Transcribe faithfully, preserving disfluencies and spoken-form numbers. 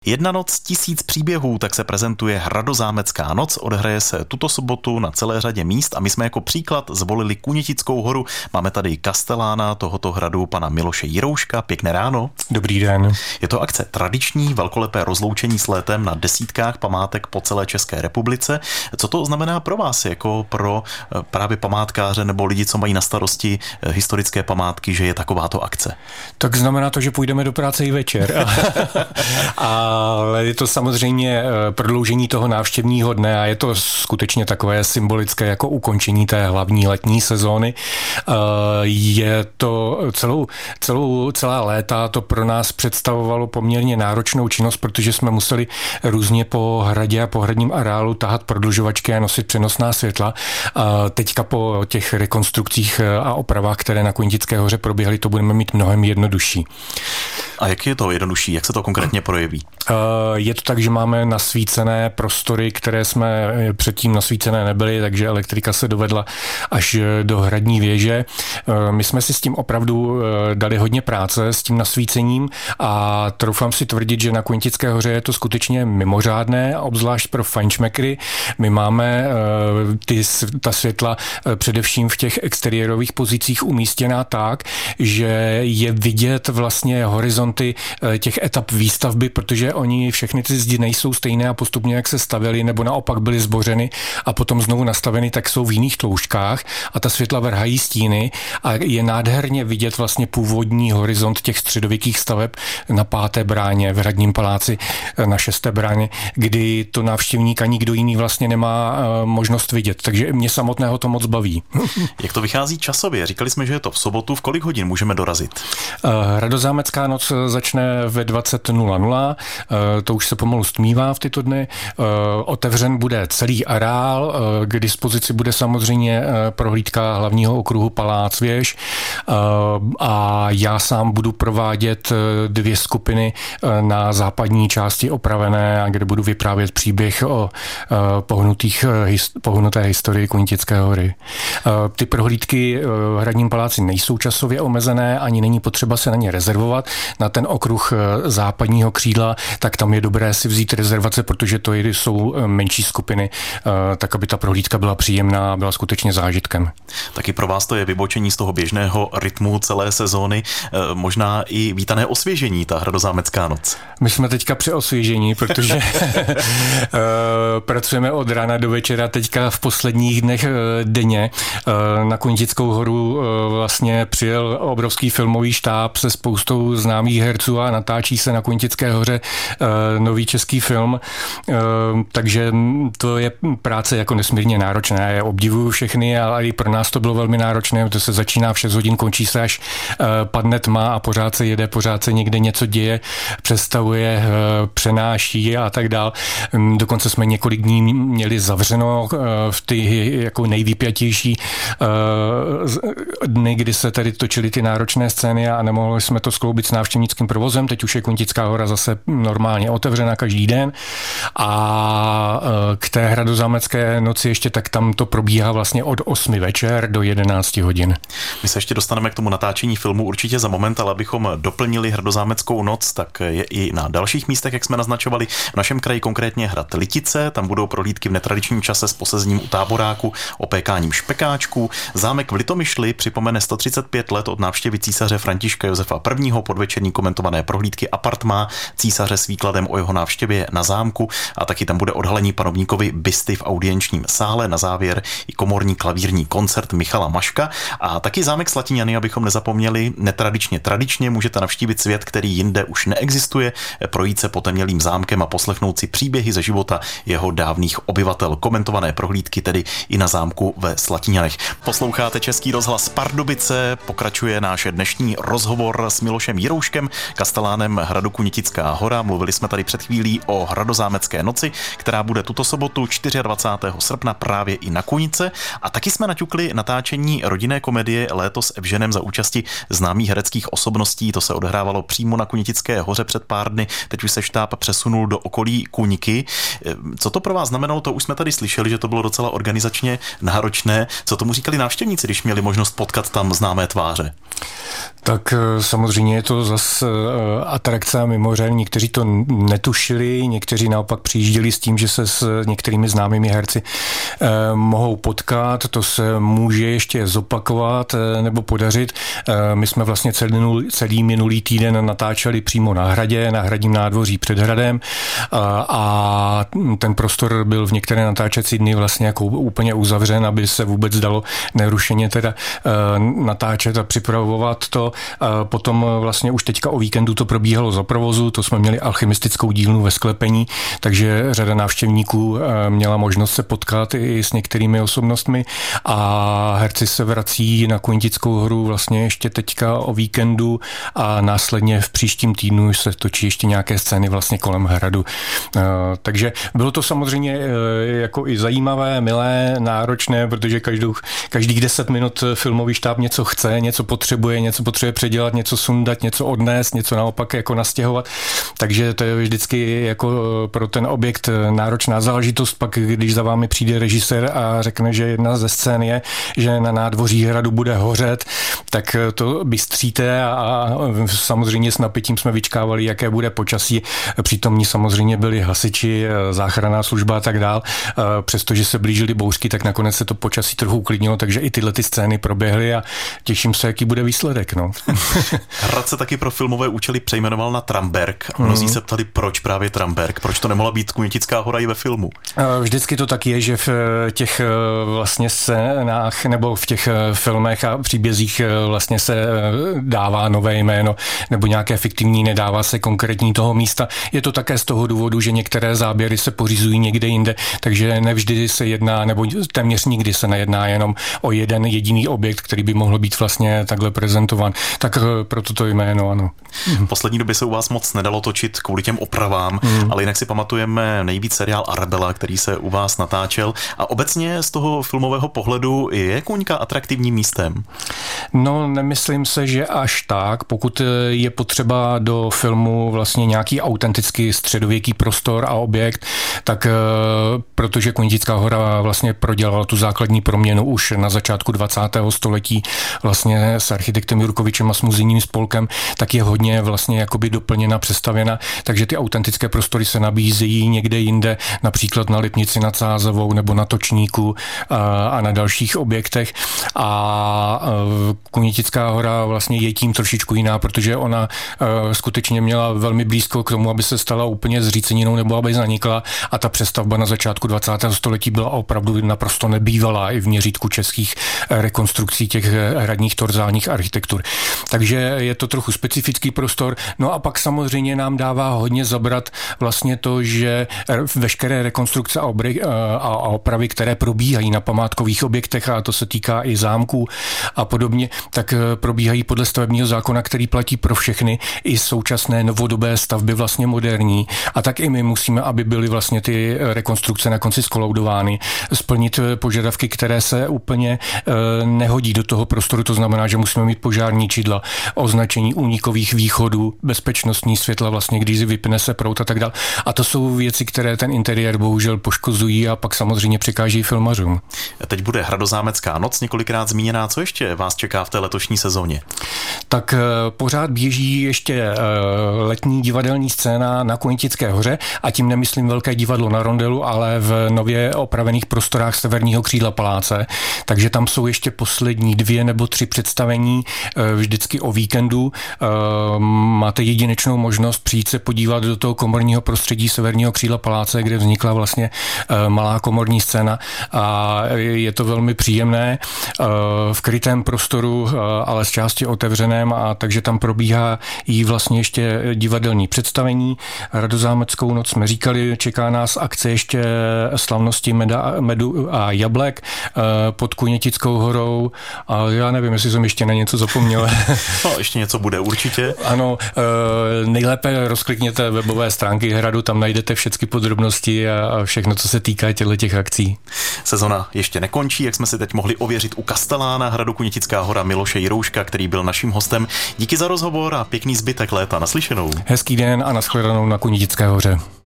Jedna noc, tisíc příběhů, tak se prezentuje Hradozámecká noc, odehraje se tuto sobotu na celé řadě míst a my jsme jako příklad zvolili Kunětickou horu. Máme tady kastelána tohoto hradu, pana Miloše Jirouška. Pěkné ráno. Dobrý den. Je to akce tradiční, velkolepé rozloučení s létem na desítkách památek po celé České republice. Co to znamená pro vás, jako pro právě památkáře nebo lidi, co mají na starosti historické památky, že je takováto akce? Tak znamená to, že půjdeme do práce i večer. a Ale je to samozřejmě prodloužení toho návštěvního dne a je to skutečně takové symbolické jako ukončení té hlavní letní sezóny. Je to celou, celou, celá léta to pro nás představovalo poměrně náročnou činnost, protože jsme museli různě po hradě a po hradním areálu tahat prodlužovačky a nosit přenosná světla. A teďka po těch rekonstrukcích a opravách, které na Kunětické hoře proběhly, to budeme mít mnohem jednodušší. A jak je to jednodušší? Jak se to konkrétně projeví? Je to tak, že máme nasvícené prostory, které jsme předtím nasvícené nebyly, takže elektrika se dovedla až do hradní věže. My jsme si s tím opravdu dali hodně práce, s tím nasvícením a troufám si tvrdit, že na Kunětické hoře je to skutečně mimořádné, obzvlášť pro fajnšmekry. My máme ty, ta světla především v těch exteriérových pozicích umístěná tak, že je vidět vlastně horizonty těch etap výstavby, protože oni všechny ty zdi nejsou stejné a postupně jak se stavěly nebo naopak byly zbořeny a potom znovu nastaveny, tak jsou v jiných tloušťkách a ta světla vrhají stíny a je nádherně vidět vlastně původní horizont těch středověkých staveb na páté bráně v hradním paláci, na šesté bráně, kdy to návštěvník a nikdo jiný vlastně nemá možnost vidět. Takže mě samotného to moc baví. Jak to vychází časově? Říkali jsme, že je to v sobotu. V kolik hodin můžeme dorazit? Hradozámecká noc začne ve dvacet nula nula. To už se pomalu stmívá v tyto dny. Otevřen bude celý areál, k dispozici bude samozřejmě prohlídka hlavního okruhu Palác věž a já sám budu provádět dvě skupiny na západní části opravené, kde budu vyprávět příběh o pohnutých, pohnuté historii Kunětické hory. Ty prohlídky v hradním paláci nejsou časově omezené, ani není potřeba se na ně rezervovat. Na ten okruh západního křídla, tak tam je dobré si vzít rezervace, protože to jsou menší skupiny, tak aby ta prohlídka byla příjemná a byla skutečně zážitkem. Taky pro vás to je vybočení z toho běžného rytmu celé sezóny, možná i vítané osvěžení, ta Hradozámecká noc. My jsme teďka při osvěžení, protože pracujeme od rána do večera teďka v posledních dnech denně. Na Kunětickou horu vlastně přijel obrovský filmový štáb se spoustou známých herců a natáčí se na Kunětické hoře nový český film, takže to je práce jako nesmírně náročná. Já obdivuju všechny, ale i pro nás to bylo velmi náročné, to se začíná v šest hodin, končí se až padne tma a pořád se jede, pořád se někde něco děje, představuje, přenáší a tak dál. Dokonce jsme několik dní měli zavřeno v ty jako nejvýpjatější dny, kdy se tady točily ty náročné scény a nemohli jsme to skloubit s návštěvnickým provozem. Teď už je Kunětická hora zase normálně otevřena každý den a k té Hradozámecké noci ještě tak tam to probíhá vlastně od osmi večer do jedenácti hodin. My se ještě dostaneme k tomu natáčení filmu určitě za moment, ale abychom doplnili Hradozámeckou noc, tak je i na dalších místech, jak jsme naznačovali. V našem kraji konkrétně hrad Litice, tam budou prohlídky v netradičním čase s posezením u táboráku, opékáním špekáčků. Zámek v Litomyšli připomene sto třicet pět let od návštěvy císaře Františka Josefa prvního. Podvečerní komentované prohlídky apartmá císaře s výkladem o jeho návštěvě na zámku a taky tam bude odhalení panovníkovi bysty v audienčním sále, na závěr i komorní klavírní koncert Michala Maška a taky zámek Slatiňany, abychom nezapomněli, netradičně tradičně můžete navštívit svět, který jinde už neexistuje, projít se potemnělým zámkem a poslechnout si příběhy ze života jeho dávných obyvatel. Komentované prohlídky tedy i na zámku ve Slatiňanech. Posloucháte Český rozhlas Pardubice, pokračuje náš dnešní rozhovor s Milošem Jirouškem, kastelánem hradu Kunětická hora. Mluvili jsme tady před chvílí o Hradozámecké noci, která bude tuto sobotu dvacátého čtvrtého srpna právě i na Kunice. A taky jsme naťukli natáčení rodinné komedie Léto s Evženem za účasti známých hereckých osobností. To se odehrávalo přímo na Kunětické hoře před pár dny. Teď už se štáb přesunul do okolí Kuňky. Co to pro vás znamenalo, to už jsme tady slyšeli, že to bylo docela organizačně náročné. Co tomu říkali návštěvníci, když měli možnost potkat tam známé tváře? Tak samozřejmě je to zase atrakce a mimořádně. Někteří to to netušili, někteří naopak přijížděli s tím, že se s některými známými herci eh, mohou potkat, to se může ještě zopakovat eh, nebo podařit. Eh, my jsme vlastně celý, celý minulý týden natáčeli přímo na hradě, na hradním nádvoří před hradem a, a ten prostor byl v některé natáčecí dny vlastně jako úplně uzavřen, aby se vůbec dalo nerušeně teda eh, natáčet a připravovat to. Eh, potom vlastně už teďka o víkendu to probíhalo za provozu, to jsme měli alchymistickou dílnu ve sklepení, takže řada návštěvníků měla možnost se potkat i s některými osobnostmi a herci se vrací na Konítickou horu vlastně ještě teďka o víkendu a následně v příštím týdnu se točí ještě nějaké scény vlastně kolem hradu. Takže bylo to samozřejmě jako i zajímavé, milé, náročné, protože každou, každých deset minut filmový štáb něco chce, něco potřebuje, něco potřebuje předělat, něco sundat, něco odnést, něco naopak jako nastěhovat. Takže to je vždycky jako pro ten objekt náročná záležitost. Pak, když za vámi přijde režisér a řekne, že jedna ze scén je, že na nádvoří hradu bude hořet, tak to bystříte a samozřejmě s napětím jsme vyčkávali, jaké bude počasí. Přítomní samozřejmě byli hasiči, záchranná služba a tak dál. Přestože se blížily bouřky, tak nakonec se to počasí trochu uklidnilo, takže i tyhle ty scény proběhly a těším se, jaký bude výsledek. No. Hrad se taky pro filmové účely přejmenoval na Tramberg. Mnozí se ptali, proč právě Tramberg, proč to nemohla být Konítická hora i ve filmu. Vždycky to tak je, že v těch vlastně scénách nebo v těch filmech a příbězích vlastně se dává nové jméno nebo nějaké fiktivní, nedává se konkrétní toho místa. Je to také z toho důvodu, že některé záběry se pořizují někde jinde, takže nevždy se jedná, nebo téměř nikdy se nejedná jenom o jeden jediný objekt, který by mohl být vlastně takhle prezentován. Tak proto to jméno, ano. V poslední době se u vás moc nedalo točit kvůli těm opravám, mm. ale jinak si pamatujeme nejvíc seriál Arabella, který se u vás natáčel. A obecně z toho filmového pohledu je Koňka atraktivním místem? No, nemyslím se, že až tak. Pokud je potřeba do filmu vlastně nějaký autentický středověký prostor a objekt, tak protože Konítická hora vlastně prodělala tu základní proměnu už na začátku dvacátého století vlastně s architektem Jurkovičem a s muzejním spolkem, tak je hodně vlastně jakoby doplněna, přestavěna, takže ty autentické prostory se nabízejí někde jinde, například na Lipnici nad Sázavou nebo na Točníku a, a na dalších objektech. A Konítická hora vlastně je tím trošičku jiná, protože ona skutečně měla velmi blízko k tomu, aby se stala úplně zříceninou nebo aby zanikla a ta přestavba na začátku dvacátého století byla opravdu naprosto nebývalá i v měřítku českých rekonstrukcí těch hradních torzálních architektur. Takže je to trochu specifický prostor. No a pak samozřejmě nám dává hodně zabrat vlastně to, že veškeré rekonstrukce a, obry, a opravy, které probíhají na památkových objektech, a to se týká i zámků a podobně, tak probíhají podle stavebního zákona, který platí pro všechny, i současné novodobé stavby vlastně moderní. A tak i my musíme, aby byly vlastně ty rekonstrukce na konci zkolaudovány, splnit požadavky, které se úplně e, nehodí do toho prostoru. To znamená, že musíme mít požární čidla, označení únikových východů, bezpečnostní světla, vlastně když vypne se proud a tak dále. A to jsou věci, které ten interiér bohužel poškozují a pak samozřejmě překáží filmařům. Teď bude Hradozámecká noc několikrát zmíněná. Co ještě vás čeká v té letošní sezóně? Tak e, pořád běží ještě e, letní divadelní scéna na Konítické hoře a tím nemyslím velké divadlo na Rondelu, ale v nově opravených prostorách severního křídla paláce. Takže tam jsou ještě poslední dvě nebo tři představení e, vždycky o víkendu. E, máte jedinečnou možnost přijít se podívat do toho komorního prostředí severního křídla paláce, kde vznikla vlastně e, malá komorní scéna a je to velmi příjemné e, v krytém prostoru, e, ale z části otevřeném, a takže tam probíhá i vlastně ještě divadelní představení. Hradozámeckou noc jsme říkali, čeká nás akce ještě slavnosti meda, medu a jablek e, pod Konítickou horou a já nevím, jestli jsem ještě na něco zapomněl. No, ještě něco bude určitě. Ano, e, nejlépe rozklikněte webové stránky hradu, tam najdete všechny podrobnosti a všechno, co se týká těchto těch akcí. Sezona ještě nekončí, jak jsme si teď mohli ověřit u kastelána hradu Konítická hora Miloše Jirouška, který byl naším hostem. Díky za rozhovor a pěkný zbytek léta. Naslyšenou. Hezký den a nashledanou na Konítické hoře.